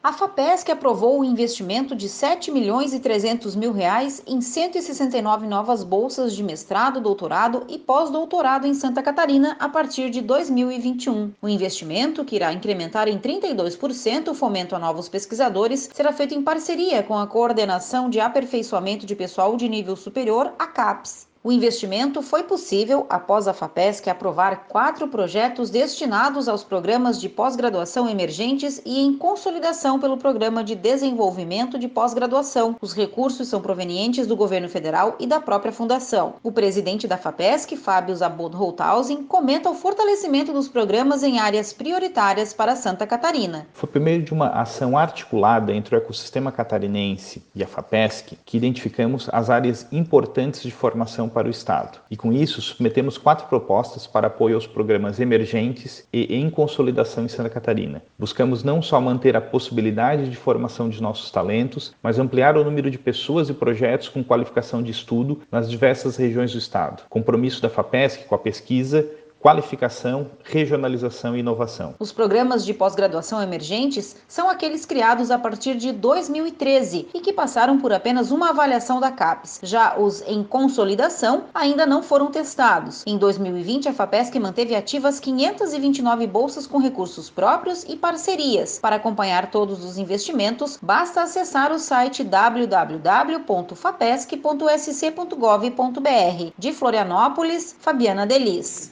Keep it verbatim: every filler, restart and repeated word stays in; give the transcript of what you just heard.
A FAPESC aprovou o investimento de sete milhões e trezentos mil reais em cento e sessenta e nove novas bolsas de mestrado, doutorado e pós-doutorado em Santa Catarina a partir de dois mil e vinte e um. O investimento, que irá incrementar em trinta e dois por cento o fomento a novos pesquisadores, será feito em parceria com a Coordenação de Aperfeiçoamento de Pessoal de Nível Superior, a CAPES. O investimento foi possível após a FAPESC aprovar quatro projetos destinados aos programas de pós-graduação emergentes e em consolidação pelo Programa de Desenvolvimento de Pós-Graduação. Os recursos são provenientes do governo federal e da própria fundação. O presidente da FAPESC, Fábio Zabot Holthausen, comenta o fortalecimento dos programas em áreas prioritárias para Santa Catarina. Foi por meio de uma ação articulada entre o ecossistema catarinense e a FAPESC que identificamos as áreas importantes de formação para o Estado. E com isso, submetemos quatro propostas para apoio aos programas emergentes e em consolidação em Santa Catarina. Buscamos não só manter a possibilidade de formação de nossos talentos, mas ampliar o número de pessoas e projetos com qualificação de estudo nas diversas regiões do Estado. Compromisso da FAPESC com a pesquisa, qualificação, regionalização e inovação. Os programas de pós-graduação emergentes são aqueles criados a partir de dois mil e treze e que passaram por apenas uma avaliação da CAPES. Já os em consolidação ainda não foram testados. Em dois mil e vinte, a FAPESC manteve ativas quinhentas e vinte e nove bolsas com recursos próprios e parcerias. Para acompanhar todos os investimentos, basta acessar o site w w w ponto fapesc ponto s c ponto gov ponto b r. De Florianópolis, Fabiana Delis.